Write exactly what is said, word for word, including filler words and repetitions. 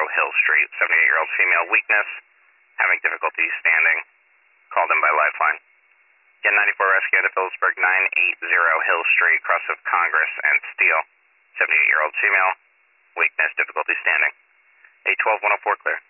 Hill Street. seventy-eight-year-old female, weakness, having difficulty standing, called in by Lifeline. ten ninety-four rescue to Phillipsburg, nine eighty Hill Street, cross of Congress and Steele. seventy-eight-year-old female, weakness, difficulty standing. eight twelve one oh four, clear.